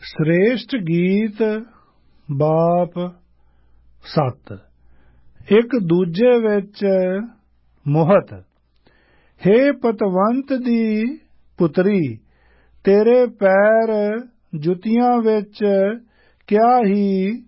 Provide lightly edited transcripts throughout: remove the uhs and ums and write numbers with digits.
श्रेष्ठ गीत बाप सत। एक दूजे विच मोहत। हे पतवंत दी पुतरी, तेरे पैर जुतियां विच क्या ही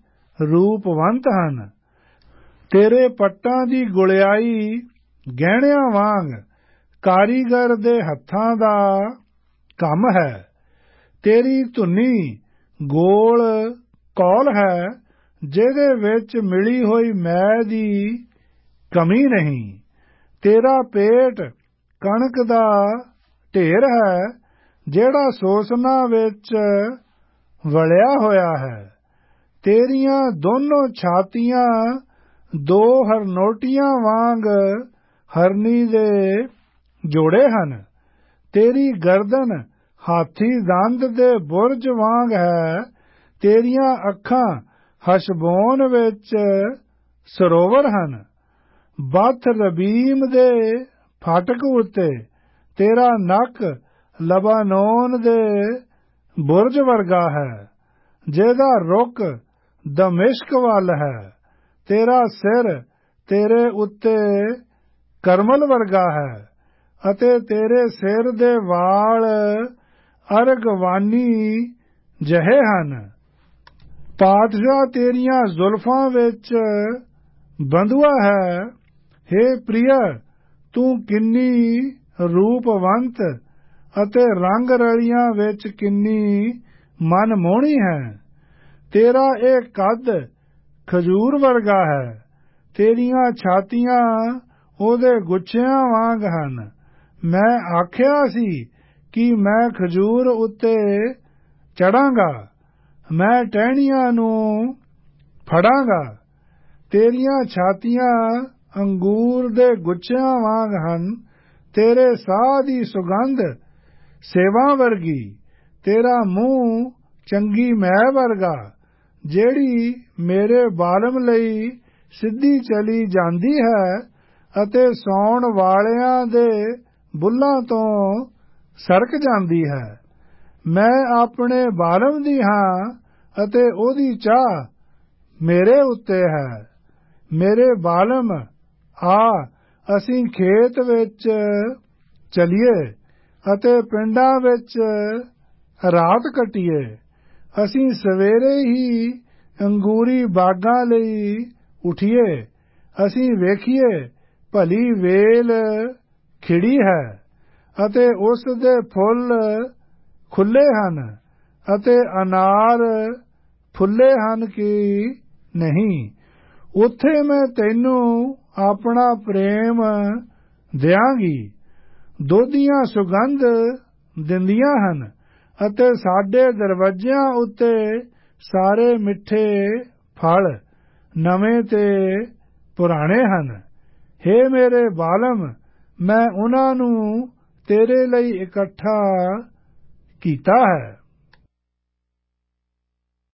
रूपवंत हन। तेरे पट्टां दी गुलियाई गहणियां वांग कारीगर दे हत्थां दा काम है। तेरी धुनी गोल कौल है, जिहदे विच मिली होई मै दी कमी नहीं। तेरा पेट कणक दा ढेर है, जिहड़ा सोसना विच वलिया होया है। तेरियां दोनों छातियां दो हरनोटियां वांग हरनी दे जोड़े हन। तेरी गर्दन हाथी दंद दे बुरज वांग है। तेरियां अखां हशबोन विच सरोवर हन। बथ रबीम दे फाटक उत्ते तेरा नक लबानोन दे बुरज वर्गा है, जिहदा रुख दमिश्क वल है। तेरा सिर तेरे उत्ते करमल वर्गा है, अते तेरे सिर दे वाल अरगवानी जहे हन। पातशाह तेरियां जुल्फां विच बंधुआ है। हे प्रिय, तू किन्नी रूपवंत अते रंग रलियां विच किन्नी मनमोहनी है। तेरा एक कद खजूर वर्गा है। तेरियां छातियां ओहदे गुच्छियां वांग हन। मैं आखिया सी कि मैं खजूर उत्ते चढ़ांगा, मैं टहनियां नूं फड़ांगा। तेरियां छातियां अंगूर दे गुच्छियां वांग हन। तेरे साह दी सुगंध सेवा वर्गी। तेरा मूँह चंगी मै वर्गा, ਜਿਹੜੀ ਮੇਰੇ ਬਾਲਮ ਲਈ ਸਿੱਧੀ ਚਲੀ ਜਾਂਦੀ ਹੈ ਅਤੇ ਸੌਣ ਵਾਲਿਆਂ ਦੇ ਬੁੱਲ੍ਹਾਂ ਤੋਂ ਸਰਕ ਜਾਂਦੀ ਹੈ। ਮੈਂ ਆਪਣੇ ਬਾਲਮ ਦੀ ਹਾਂ ਅਤੇ ਉਹਦੀ ਚਾਹ ਮੇਰੇ ਉੱਤੇ ਹੈ। ਮੇਰੇ ਬਾਲਮ, ਆ ਅਸੀਂ ਖੇਤ ਵਿੱਚ ਚਲੀਏ ਅਤੇ ਪਿੰਡਾਂ ਵਿੱਚ ਰਾਤ ਕੱਟੀਏ। ਅਸੀਂ ਸਵੇਰੇ ਹੀ ਅੰਗੂਰੀ ਬਾਗਾਂ ਲਈ ਉਠੀਏ। ਅਸੀਂ ਵੇਖੀਏ ਭਲੀ ਵੇਲ ਖਿੜੀ ਹੈ ਅਤੇ ਉਸ ਦੇ ਫੁੱਲ ਖੁੱਲੇ ਹਨ ਅਤੇ ਅਨਾਰ ਫੁੱਲੇ ਹਨ ਕਿ ਨਹੀਂ। ਉੱਥੇ ਮੈਂ ਤੈਨੂੰ ਆਪਣਾ ਪ੍ਰੇਮ ਦਿਆਂਗੀ। ਦੁੱਧੀਆਂ ਸੁਗੰਧ ਦਿੰਦੀਆਂ ਹਨ ਅਤੇ ਸਾਡੇ ਦਰਵਾਜ਼ਿਆਂ ਉੱਤੇ ਸਾਰੇ ਮਿੱਠੇ ਫਲ ਨਵੇਂ ਤੇ ਪੁਰਾਣੇ ਹਨ। हे ਮੇਰੇ ਬਾਲਮ, ਮੈਂ ਉਹਨਾਂ ਨੂੰ ਤੇਰੇ ਲਈ ਇਕੱਠਾ ਕੀਤਾ ਹੈ।